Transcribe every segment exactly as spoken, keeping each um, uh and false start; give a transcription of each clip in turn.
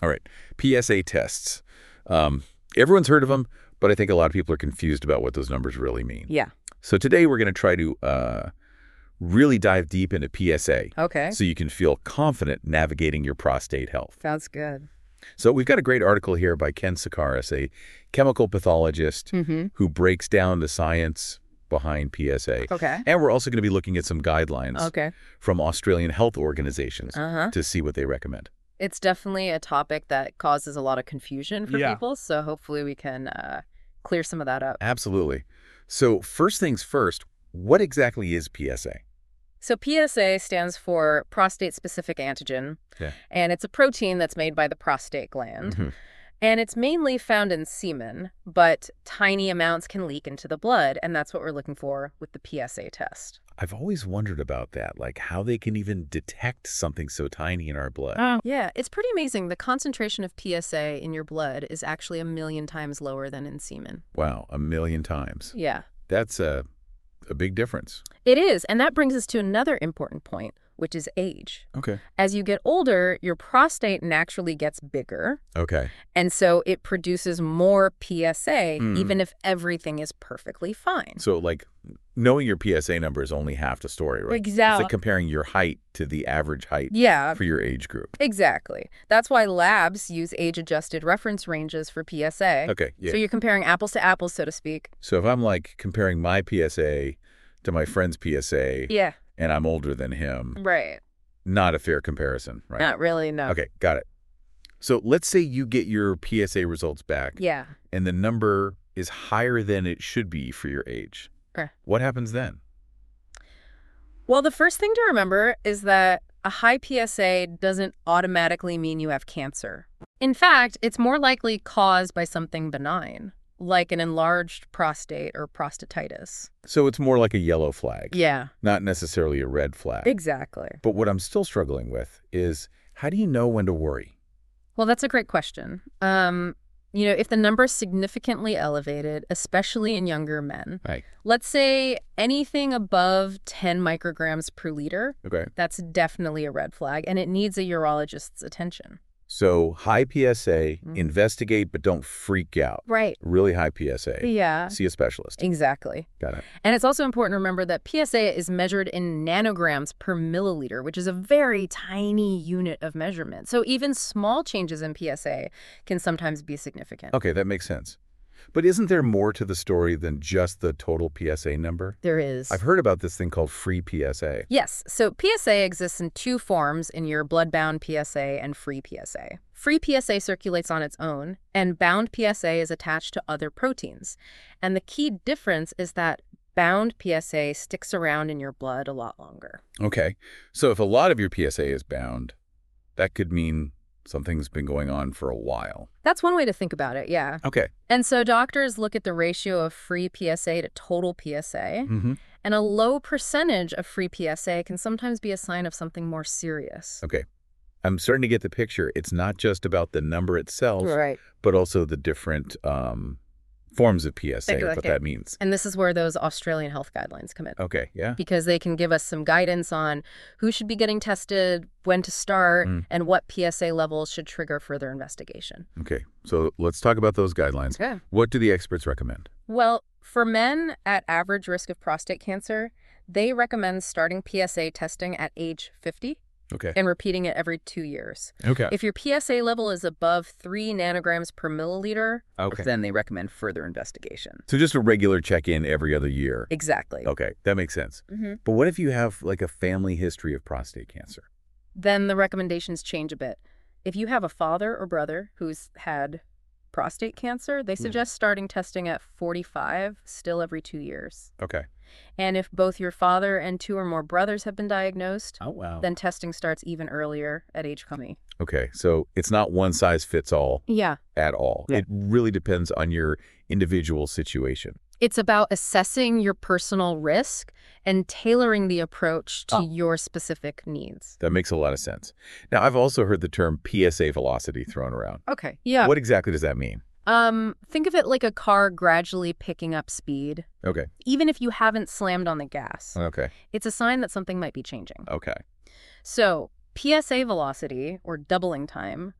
All right. P S A tests. Um, everyone's heard of them, but I think a lot of people are confused about what those numbers really mean. Yeah. So today we're going to try to uh, really dive deep into P S A. Okay. So you can feel confident navigating your prostate health. Sounds good. So we've got a great article here by Ken Sakaris, a chemical pathologist Mm-hmm. who breaks down the science behind P S A. Okay. And we're also going to be looking at some guidelines Okay. from Australian health organizations Uh-huh. to see what they recommend. It's definitely a topic that causes a lot of confusion for Yeah. people, so hopefully we can uh, clear some of that up. Absolutely. So first things first, what exactly is P S A? So P S A stands for prostate-specific antigen, Yeah. and it's a protein that's made by the prostate gland. Mhm. And it's mainly found in semen, but tiny amounts can leak into the blood, and that's what we're looking for with the P S A test. I've always wondered about that, like how they can even detect something so tiny in our blood. Oh. Yeah, it's pretty amazing. The concentration of P S A in your blood is actually a million times lower than in semen. Wow, a million times. Yeah. That's a, a big difference. It is, and that brings us to another important point, which is age. Okay. As you get older, your prostate naturally gets bigger, Okay. and so it produces more P S A, Hmm. even if everything is perfectly fine. So like knowing your P S A number is only half the story, right? Exactly. It's like comparing your height to the average height Yeah, for your age group. exactly. That's why labs use age-adjusted reference ranges for P S A. Okay, yeah. So you're comparing apples to apples, so to speak. So if I'm like comparing my P S A to my friend's P S A Yeah, and I'm older than him, right. not a fair comparison, right? Not really, no. Okay, got it. So let's say you get your P S A results back Yeah. and the number is higher than it should be for your age. Sure. What happens then? Well, the first thing to remember is that a high P S A doesn't automatically mean you have cancer. In fact, it's more likely caused by something benign, like an enlarged prostate or prostatitis. So it's more like a yellow flag, Yeah, not necessarily a red flag. exactly. But what I'm still struggling with is how do you know when to worry? Well, that's a great question. Um, you know, if the number is significantly elevated, especially in younger men, Right. let's say anything above ten micrograms per liter, Okay. that's definitely a red flag, and it needs a urologist's attention. So high P S A, Mhm. investigate, but don't freak out. Right. Really high P S A. Yeah, See a specialist. exactly. Got it. And it's also important to remember that P S A is measured in nanograms per milliliter, which is a very tiny unit of measurement. So even small changes in P S A can sometimes be significant. Okay, that makes sense. But isn't there more to the story than just the total P S A number? There is. I've heard about this thing called free P S A. Yes, so P S A exists in two forms in your blood-bound P S A and free P S A. Free P S A circulates on its own, and bound P S A is attached to other proteins. And the key difference is that bound P S A sticks around in your blood a lot longer. Okay. So if a lot of your P S A is bound, that could mean something's been going on for a while. That's one way to think about it, yeah. Okay. And so doctors look at the ratio of free P S A to total P S A, Mm-hmm. and a low percentage of free P S A can sometimes be a sign of something more serious. Okay. I'm starting to get the picture. It's not just about the number itself, Right. but also the different um, forms of P S A, Exactly. what that means. And this is where those Australian health guidelines come in. Okay, yeah. Because they can give us some guidance on who should be getting tested, when to start, Mm. and what P S A levels should trigger further investigation. Okay, so let's talk about those guidelines. Okay. What do the experts recommend? Well, for men at average risk of prostate cancer, they recommend starting P S A testing at age fifty Okay. and repeating it every two years. Okay. If your P S A level is above three nanograms per milliliter, Okay. then they recommend further investigation. So just a regular check-in every other year. Exactly. Okay, that makes sense. hmm But what if you have like a family history of prostate cancer? Then the recommendations change a bit. If you have a father or brother who's had prostate cancer, they suggest starting testing at forty-five, still every two years. Okay. And if both your father and two or more brothers have been diagnosed, Oh, wow. then testing starts even earlier at age twenty. Okay, so it's not one size fits all Yeah. at all. Yeah. It really depends on your individual situation. It's about assessing your personal risk and tailoring the approach to Oh. your specific needs. That makes a lot of sense. Now, I've also heard the term P S A velocity thrown around. Okay. Yeah. What exactly does that mean? Um, think of it like a car gradually picking up speed, Okay. even if you haven't slammed on the gas. Okay. It's a sign that something might be changing. Okay. So, P S A velocity, or doubling time,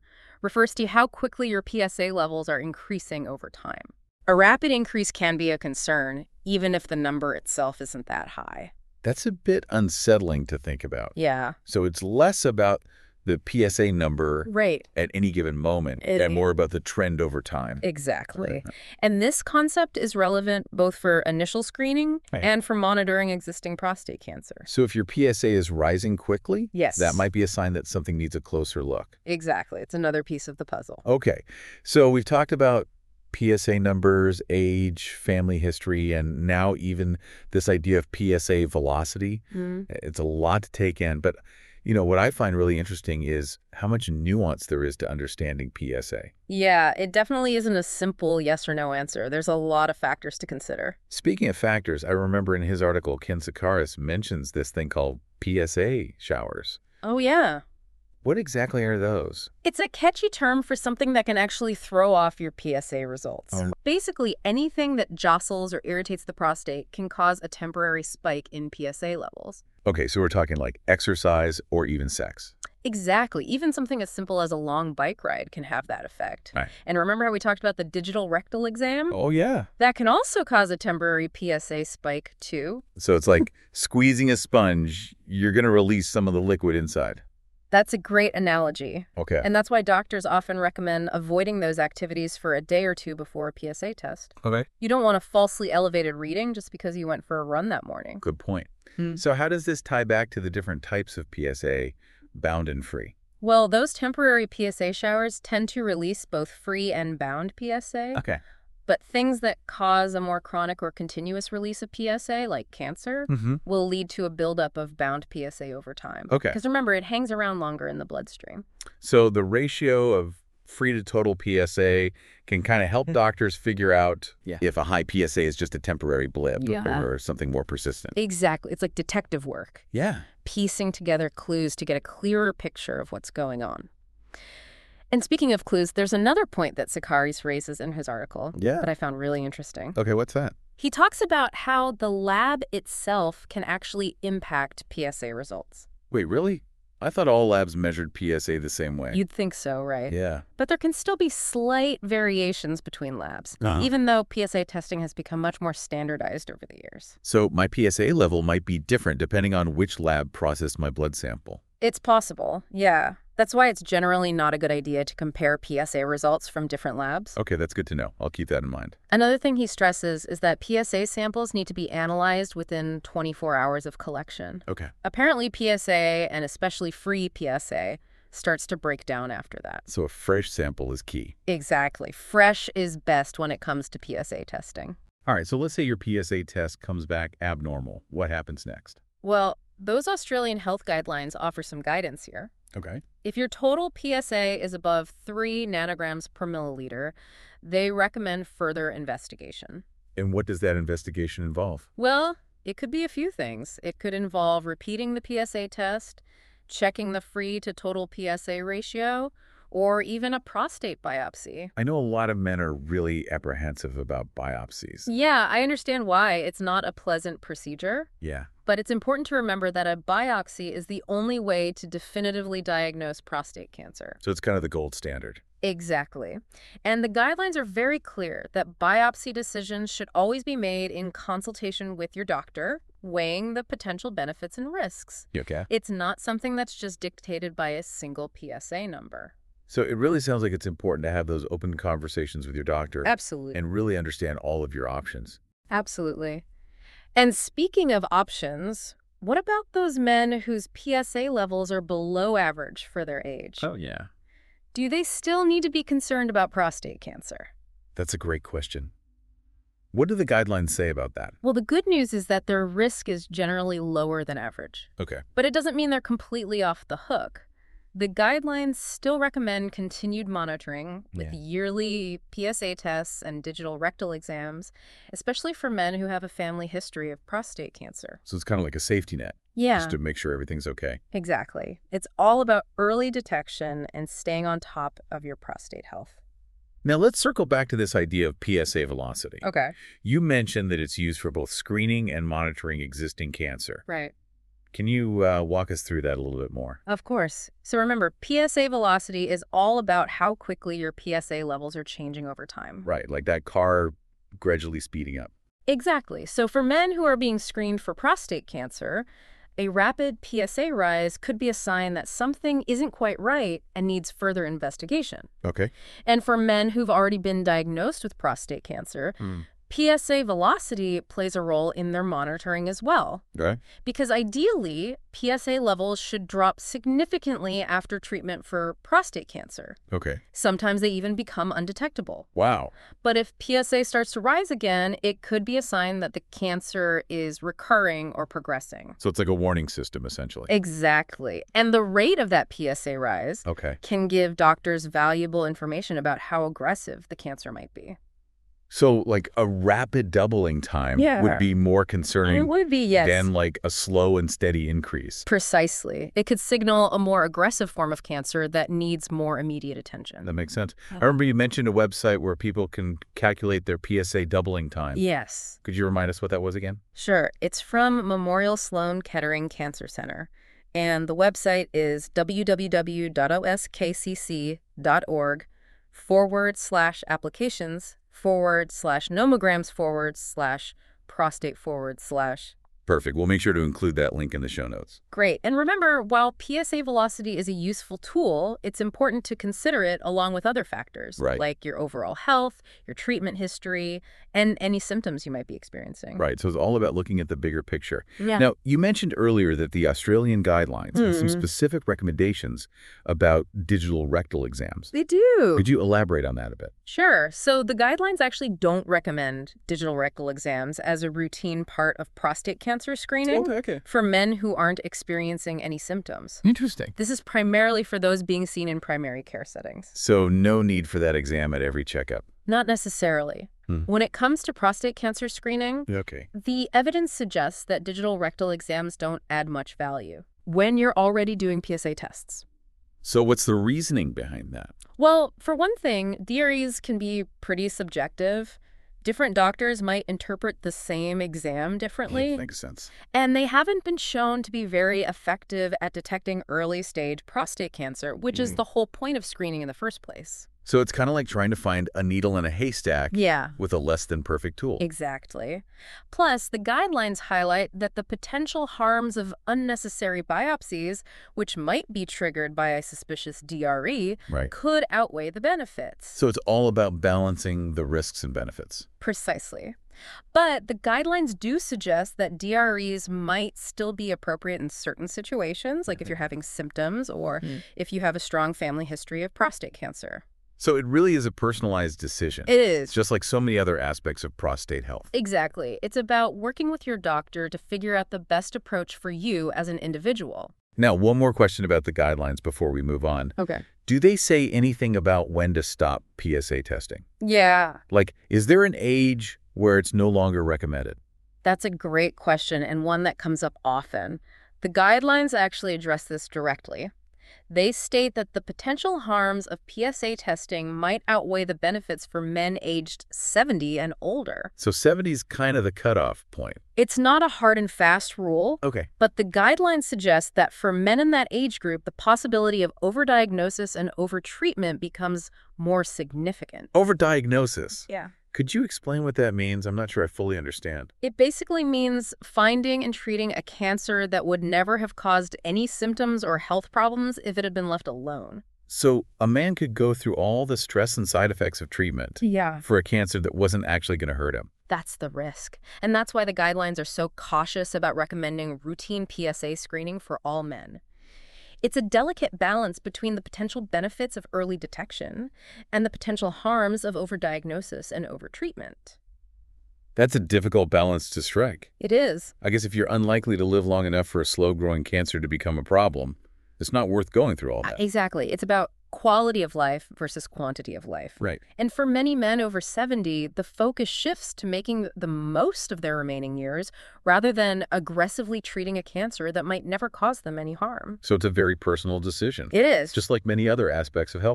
refers to how quickly your P S A levels are increasing over time. A rapid increase can be a concern, even if the number itself isn't that high. That's a bit unsettling to think about. Yeah. So it's less about the P S A number Right. at any given moment It- and more about the trend over time. Exactly. Right. And this concept is relevant both for initial screening Right. and for monitoring existing prostate cancer. So if your P S A is rising quickly, Yes. that might be a sign that something needs a closer look. Exactly. It's another piece of the puzzle. Okay, so we've talked about P S A numbers, age, family history, and now even this idea of P S A velocity. Mm. It's a lot to take in, but you know what I find really interesting is how much nuance there is to understanding P S A. Yeah, it definitely isn't a simple yes or no answer. There's a lot of factors to consider. Speaking of factors, I remember in his article, Ken Sakaris mentions this thing called P S A showers. Oh, yeah. What exactly are those? It's a catchy term for something that can actually throw off your P S A results. Oh. Basically, anything that jostles or irritates the prostate can cause a temporary spike in P S A levels. Okay, so we're talking like exercise or even sex. Exactly. Even something as simple as a long bike ride can have that effect. Right. And remember how we talked about the digital rectal exam? Oh, yeah. That can also cause a temporary P S A spike, too. So it's like squeezing a sponge, you're going to release some of the liquid inside. That's a great analogy. Okay. And that's why doctors often recommend avoiding those activities for a day or two before a P S A test. Okay. You don't want a falsely elevated reading just because you went for a run that morning. Good point. Hmm. So how does this tie back to the different types of P S A, bound and free? Well, those temporary P S A showers tend to release both free and bound P S A. Okay. But things that cause a more chronic or continuous release of P S A, like cancer, Mm-hmm. will lead to a buildup of bound P S A over time. Okay. Because remember, it hangs around longer in the bloodstream. So the ratio of free to total P S A can kind of help doctors figure out Yeah. if a high P S A is just a temporary blip Yeah. or something more persistent. Exactly. It's like detective work, Yeah. piecing together clues to get a clearer picture of what's going on. And speaking of clues, there's another point that Sakaris raises in his article Yeah. that I found really interesting. Okay, what's that? He talks about how the lab itself can actually impact P S A results. Wait, really? I thought all labs measured P S A the same way. You'd think so, right? Yeah. But there can still be slight variations between labs, Uh-huh. even though P S A testing has become much more standardized over the years. So my P S A level might be different depending on which lab processed my blood sample. It's possible, yeah. That's why it's generally not a good idea to compare P S A results from different labs. Okay, that's good to know. I'll keep that in mind. Another thing he stresses is that P S A samples need to be analyzed within twenty-four hours of collection. Okay. Apparently, P S A, and especially free P S A, starts to break down after that. So a fresh sample is key. Exactly. Fresh is best when it comes to P S A testing. All right, so let's say your P S A test comes back abnormal. What happens next? Well, those Australian health guidelines offer some guidance here. Okay. If your total P S A is above three nanograms per milliliter, they recommend further investigation. And what does that investigation involve? Well, it could be a few things. It could involve repeating the P S A test, checking the free to total P S A ratio, or even a prostate biopsy. I know a lot of men are really apprehensive about biopsies. Yeah, I understand why. It's not a pleasant procedure, Yeah. but it's important to remember that a biopsy is the only way to definitively diagnose prostate cancer. So it's kind of the gold standard. Exactly. And the guidelines are very clear that biopsy decisions should always be made in consultation with your doctor, weighing the potential benefits and risks. You okay? It's not something that's just dictated by a single P S A number. So it really sounds like it's important to have those open conversations with your doctor Absolutely. and really understand all of your options. Absolutely. And speaking of options, what about those men whose P S A levels are below average for their age? Oh, yeah. Do they still need to be concerned about prostate cancer? That's a great question. What do the guidelines say about that? Well, the good news is that their risk is generally lower than average. Okay. But it doesn't mean they're completely off the hook. The guidelines still recommend continued monitoring with Yeah. yearly P S A tests and digital rectal exams, especially for men who have a family history of prostate cancer. So it's kind of like a safety net, Yeah, just to make sure everything's okay. exactly. It's all about early detection and staying on top of your prostate health. Now let's circle back to this idea of P S A velocity. Okay. You mentioned that it's used for both screening and monitoring existing cancer. Right. Can you uh, walk us through that a little bit more? Of course. So remember, P S A velocity is all about how quickly your P S A levels are changing over time. Right, like that car gradually speeding up. Exactly. So for men who are being screened for prostate cancer, a rapid P S A rise could be a sign that something isn't quite right and needs further investigation. Okay. And for men who've already been diagnosed with prostate cancer, Mm. P S A velocity plays a role in their monitoring as well. Okay. Because ideally, P S A levels should drop significantly after treatment for prostate cancer. Okay. Sometimes they even become undetectable. Wow. But if P S A starts to rise again, it could be a sign that the cancer is recurring or progressing. So it's like a warning system, essentially. Exactly. And the rate of that P S A rise Okay. can give doctors valuable information about how aggressive the cancer might be. So like a rapid doubling time Yeah. would be more It concerning would be, yes. than like a slow and steady increase. Precisely. It could signal a more aggressive form of cancer that needs more immediate attention. That makes sense. I remember you mentioned a website where people can calculate their P S A doubling time. Yes. Could you remind us what that was again? Sure. It's from Memorial Sloan Kettering Cancer Center. And the website is www.oskcc.org forward slash applications forward slash nomograms forward slash prostate forward slash. Perfect. We'll make sure to include that link in the show notes. Great. And remember, while P S A velocity is a useful tool, it's important to consider it along with other factors, Right. like your overall health, your treatment history, and any symptoms you might be experiencing. Right. So it's all about looking at the bigger picture. Yeah. Now, you mentioned earlier that the Australian guidelines have some Mhm. specific recommendations about digital rectal exams. They do. Could you elaborate on that a bit? Sure. So the guidelines actually don't recommend digital rectal exams as a routine part of prostate cancer screening okay. for men who aren't experiencing any symptoms. Interesting. This is primarily for those being seen in primary care settings. So no need for that exam at every checkup. Not necessarily. Hmm. When it comes to prostate cancer screening, Okay. the evidence suggests that digital rectal exams don't add much value when you're already doing P S A tests. So what's the reasoning behind that? Well, for one thing, D R Es can be pretty subjective. Different doctors might interpret the same exam differently, Makes sense. and they haven't been shown to be very effective at detecting early-stage prostate cancer, which is Mm. the whole point of screening in the first place. So it's kind of like trying to find a needle in a haystack Yeah. with a less than perfect tool. Exactly. Plus, the guidelines highlight that the potential harms of unnecessary biopsies, which might be triggered by a suspicious D R E, Right. could outweigh the benefits. So it's all about balancing the risks and benefits. Precisely. But the guidelines do suggest that D R Es might still be appropriate in certain situations, like if you're having symptoms or Mm. if you have a strong family history of prostate cancer. So it really is a personalized decision. It is. It's just like so many other aspects of prostate health. Exactly. It's about working with your doctor to figure out the best approach for you as an individual. Now, one more question about the guidelines before we move on. Okay. Do they say anything about when to stop P S A testing? Yeah. Like, is there an age where it's no longer recommended? That's a great question and one that comes up often. The guidelines actually address this directly. They state that the potential harms of P S A testing might outweigh the benefits for men aged seventy and older. So seventy is kind of the cutoff point. It's not a hard and fast rule, Okay. but the guidelines suggest that for men in that age group, the possibility of overdiagnosis and overtreatment becomes more significant. Overdiagnosis. Yeah. Could you explain what that means? I'm not sure I fully understand. It basically means finding and treating a cancer that would never have caused any symptoms or health problems if it had been left alone. So a man could go through all the stress and side effects of treatment Yeah. for a cancer that wasn't actually going to hurt him. That's the risk. And that's why the guidelines are so cautious about recommending routine P S A screening for all men. It's a delicate balance between the potential benefits of early detection and the potential harms of overdiagnosis and overtreatment. That's a difficult balance to strike. It is. I guess if you're unlikely to live long enough for a slow-growing cancer to become a problem, it's not worth going through all that. Exactly. It's about quality of life versus quantity of life. Right. And for many men over seventy, the focus shifts to making the most of their remaining years rather than aggressively treating a cancer that might never cause them any harm. So it's a very personal decision, It is. just like many other aspects of healthcare.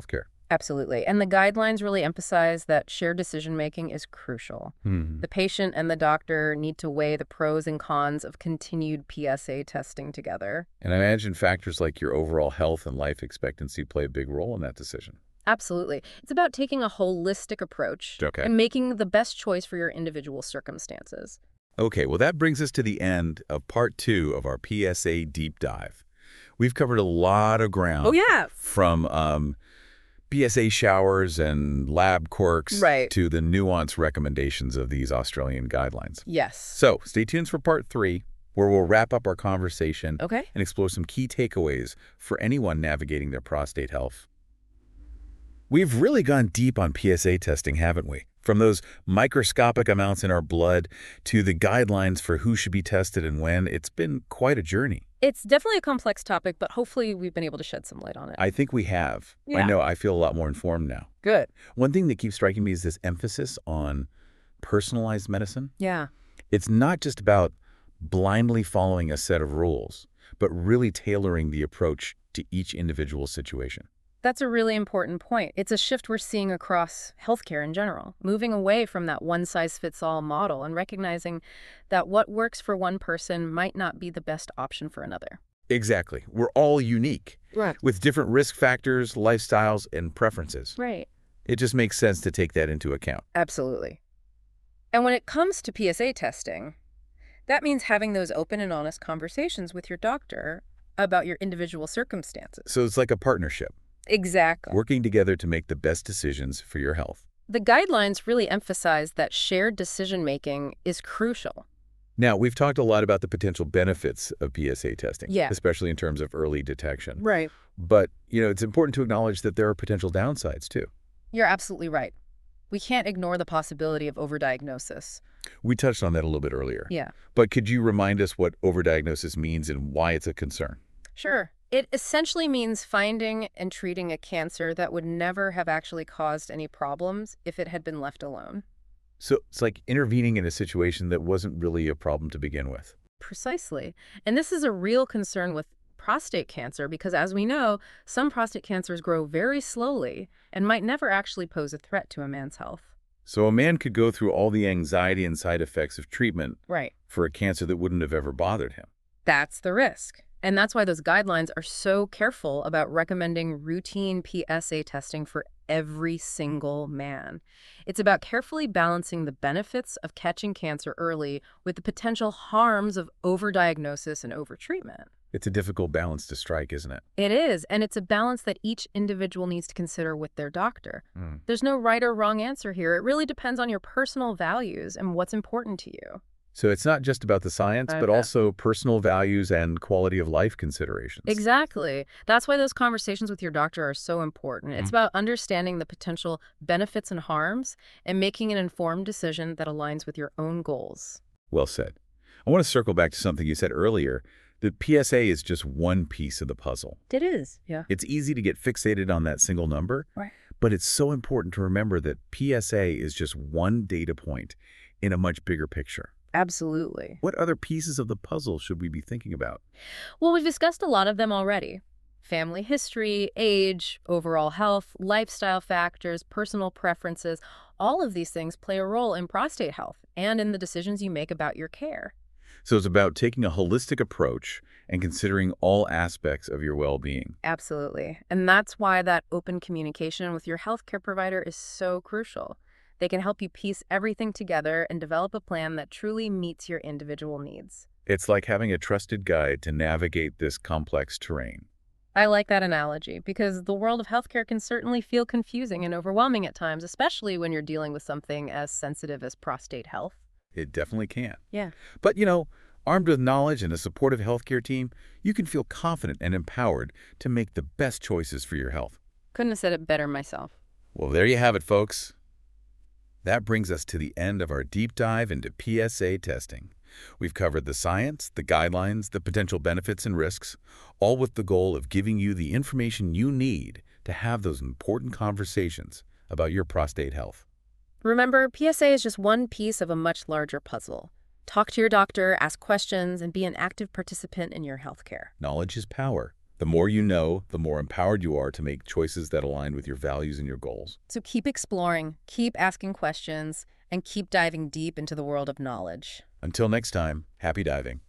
Absolutely. And the guidelines really emphasize that shared decision-making is crucial. Hmm. The patient and the doctor need to weigh the pros and cons of continued P S A testing together. And I imagine factors like your overall health and life expectancy play a big role in that decision. Absolutely. It's about taking a holistic approach Okay. and making the best choice for your individual circumstances. Okay, well, that brings us to the end of part two of our P S A deep dive. We've covered a lot of ground. Oh, yeah. From um, P S A showers and lab quirks Right. to the nuanced recommendations of these Australian guidelines. Yes. So stay tuned for part three, where we'll wrap up our conversation Okay. and explore some key takeaways for anyone navigating their prostate health. We've really gone deep on P S A testing, haven't we? From those microscopic amounts in our blood to the guidelines for who should be tested and when, it's been quite a journey. It's definitely a complex topic, but hopefully we've been able to shed some light on it. I think we have. I Yeah. know I feel a lot more informed now. Good. One thing that keeps striking me is this emphasis on personalized medicine. Yeah. It's not just about blindly following a set of rules, but really tailoring the approach to each individual situation. That's a really important point. It's a shift we're seeing across healthcare in general, moving away from that one-size-fits-all model and recognizing that what works for one person might not be the best option for another. Exactly. We're all unique, Right. with different risk factors, lifestyles, and preferences. Right. It just makes sense to take that into account. Absolutely. And when it comes to P S A testing, that means having those open and honest conversations with your doctor about your individual circumstances. So it's like a partnership, Exactly. working together to make the best decisions for your health. The guidelines really emphasize that shared decision-making is crucial. Now, we've talked a lot about the potential benefits of P S A testing, Yeah. especially in terms of early detection. Right. But, you know, it's important to acknowledge that there are potential downsides, too. You're absolutely right. We can't ignore the possibility of overdiagnosis. We touched on that a little bit earlier. Yeah. But could you remind us what overdiagnosis means and why it's a concern? Sure. It essentially means finding and treating a cancer that would never have actually caused any problems if it had been left alone. So it's like intervening in a situation that wasn't really a problem to begin with. Precisely. And this is a real concern with prostate cancer because, as we know, some prostate cancers grow very slowly and might never actually pose a threat to a man's health. So a man could go through all the anxiety and side effects of treatment Right. for a cancer that wouldn't have ever bothered him. That's the risk. And that's why those guidelines are so careful about recommending routine P S A testing for every single man. It's about carefully balancing the benefits of catching cancer early with the potential harms of overdiagnosis and overtreatment. It's a difficult balance to strike, isn't it? It is, and it's a balance that each individual needs to consider with their doctor. Mm. There's no right or wrong answer here. It really depends on your personal values and what's important to you. So it's not just about the science, I but bet. also personal values and quality of life considerations. Exactly. That's why those conversations with your doctor are so important. It's Mm. about understanding the potential benefits and harms and making an informed decision that aligns with your own goals. Well said. I want to circle back to something you said earlier. The P S A is just one piece of the puzzle. It is. Yeah. It's easy to get fixated on that single number, Right. but it's so important to remember that P S A is just one data point in a much bigger picture. Absolutely. What other pieces of the puzzle should we be thinking about? Well, we've discussed a lot of them already. Family history, age, overall health, lifestyle factors, personal preferences, all of these things play a role in prostate health and in the decisions you make about your care. So it's about taking a holistic approach and considering all aspects of your well-being. Absolutely. And that's why that open communication with your healthcare provider is so crucial. They can help you piece everything together and develop a plan that truly meets your individual needs. It's like having a trusted guide to navigate this complex terrain. I like that analogy because the world of healthcare can certainly feel confusing and overwhelming at times, especially when you're dealing with something as sensitive as prostate health. It definitely can. Yeah. But, you know, armed with knowledge and a supportive healthcare team, you can feel confident and empowered to make the best choices for your health. Couldn't have said it better myself. Well, there you have it, folks. That brings us to the end of our deep dive into P S A testing. We've covered the science, the guidelines, the potential benefits and risks, all with the goal of giving you the information you need to have those important conversations about your prostate health. Remember, P S A is just one piece of a much larger puzzle. Talk to your doctor, ask questions, and be an active participant in your healthcare. Knowledge is power, The more you know, the more empowered you are to make choices that align with your values and your goals. So keep exploring, keep asking questions, and keep diving deep into the world of knowledge. Until next time, happy diving.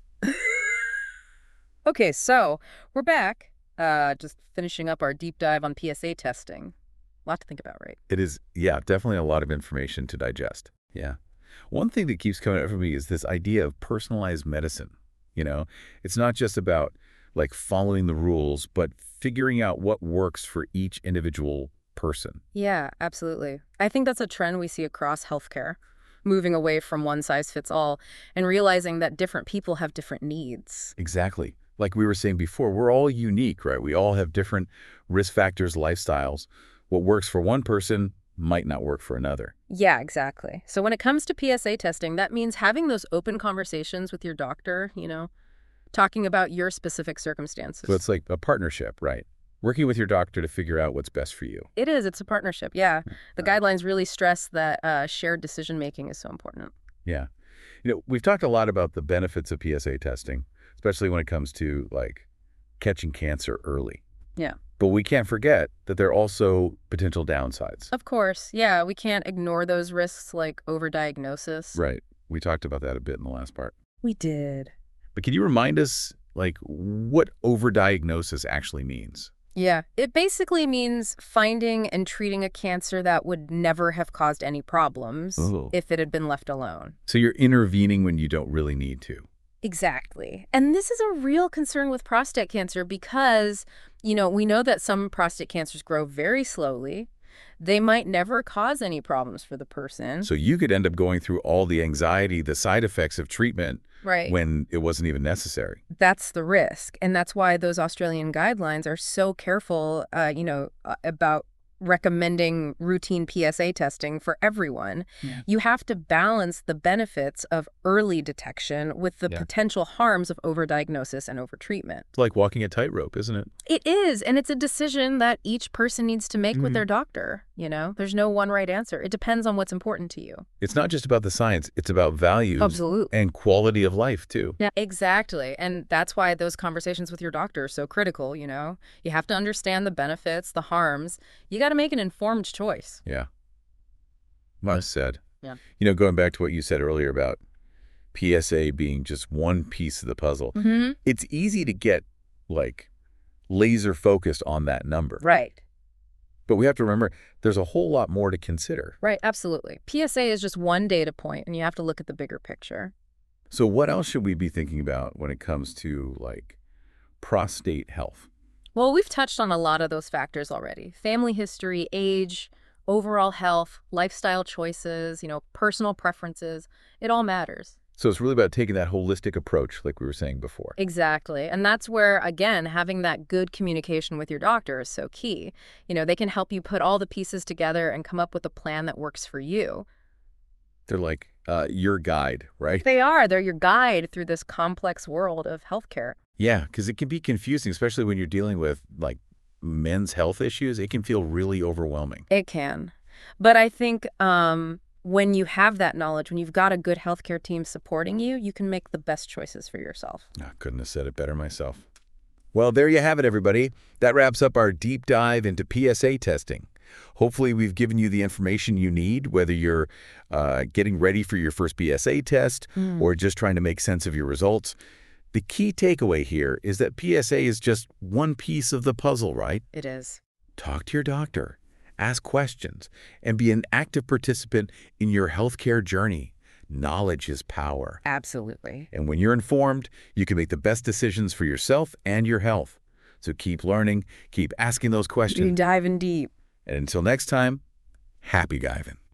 Okay, so we're back. Uh, just finishing up our deep dive on P S A testing. A lot to think about, right? It is, yeah, definitely a lot of information to digest. Yeah. One thing that keeps coming up for me is this idea of personalized medicine. You know, it's not just about like following the rules, but figuring out what works for each individual person. Yeah, absolutely. I think that's a trend we see across healthcare, moving away from one size fits all and realizing that different people have different needs. Exactly. Like we were saying before, we're all unique, right? We all have different risk factors, lifestyles. What works for one person might not work for another. Yeah, exactly. So when it comes to P S A testing, that means having those open conversations with your doctor, you know, talking about your specific circumstances. So it's like a partnership, right? Working with your doctor to figure out what's best for you. It is. It's a partnership. Yeah. The guidelines really stress that uh, shared decision-making is so important. Yeah. You know, we've talked a lot about the benefits of P S A testing, especially when it comes to like catching cancer early. Yeah. But we can't forget that there are also potential downsides. Of course. Yeah. We can't ignore those risks like overdiagnosis. Right. We talked about that a bit in the last part. We did. But can you remind us like what overdiagnosis actually means? Yeah. It basically means finding and treating a cancer that would never have caused any problems Oh. if it had been left alone. So you're intervening when you don't really need to. Exactly. And this is a real concern with prostate cancer because, you know, we know that some prostate cancers grow very slowly. They might never cause any problems for the person. So you could end up going through all the anxiety, the side effects of treatment Right. when it wasn't even necessary. That's the risk. And that's why those Australian guidelines are so careful, uh, you know, uh, about recommending routine P S A testing for everyone. Yeah. You have to balance the benefits of early detection with the Yeah. potential harms of overdiagnosis and overtreatment. It's like walking a tightrope, isn't it? It is, and it's a decision that each person needs to make with Mhm. their doctor, you know? There's no one right answer. It depends on what's important to you. It's not just about the science, it's about values Absolutely. and quality of life too. Yeah, exactly. And that's why those conversations with your doctor are so critical, you know? You have to understand the benefits, the harms. You got to make an informed choice. Yeah. Well said. Yeah. You know, going back to what you said earlier about P S A being just one piece of the puzzle, Mm-hmm. it's easy to get like laser focused on that number. Right. But we have to remember there's a whole lot more to consider. Right, absolutely. P S A is just one data point, and you have to look at the bigger picture. So what else should we be thinking about when it comes to like prostate health? Well, we've touched on a lot of those factors already. Family history, age, overall health, lifestyle choices, you know, personal preferences. It all matters. So it's really about taking that holistic approach like we were saying before. Exactly. And that's where, again, having that good communication with your doctor is so key. You know, they can help you put all the pieces together and come up with a plan that works for you. They're like uh, your guide, right? They are. They're your guide through this complex world of healthcare. Yeah, because it can be confusing, especially when you're dealing with like men's health issues. It can feel really overwhelming. It can. But I think um, when you have that knowledge, when you've got a good healthcare team supporting you, you can make the best choices for yourself. I couldn't have said it better myself. Well, there you have it, everybody. That wraps up our deep dive into P S A testing. Hopefully, we've given you the information you need, whether you're uh, getting ready for your first P S A test Mm. or just trying to make sense of your results. The key takeaway here is that P S A is just one piece of the puzzle, right? It is. Talk to your doctor, ask questions, and be an active participant in your healthcare journey. Knowledge is power. Absolutely. And when you're informed, you can make the best decisions for yourself and your health. So keep learning, keep asking those You're questions. diving deep. And until next time, happy diving.